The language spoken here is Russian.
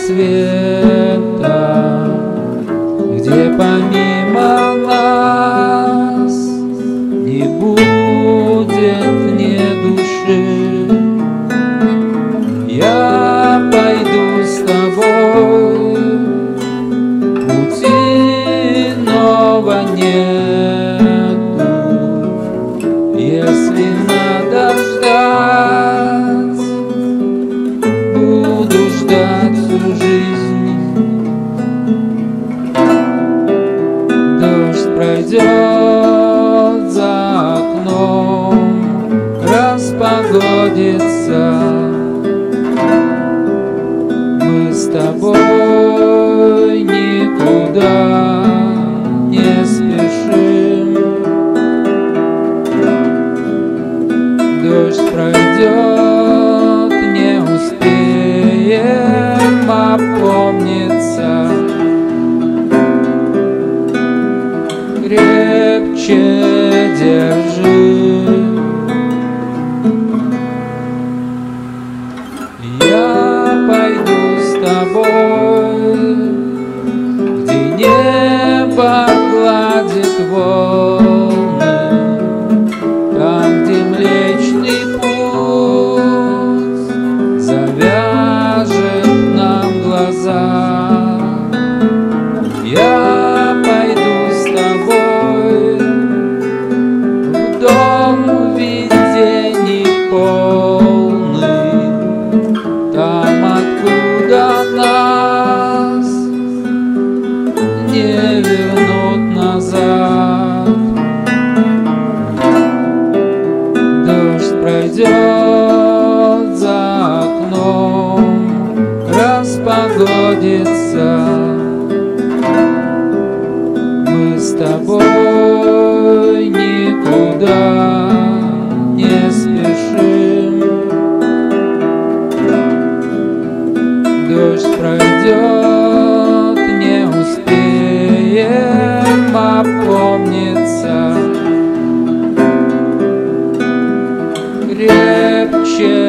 света, где помимо нас не будет ни души. Я пойду с тобой, пути иного нету. Если надо ждать, буду ждать всю жизнь. Дождь пройдет за окном, распогодится. Мы с тобой никуда не спешим. Дождь пройдет, не успеем опомниться. Крепче держи. Я пойду с тобой, где небо гладит волны, там, где Млечный Путь завяжет нам глаза. Я пойду с тобой в дом видений полный, там, откуда нас не вернут назад. Дождь пройдет за окном, распогодится. Мы с тобой никуда не спешим. Дождь пройдет, не успеем опомниться. Крепче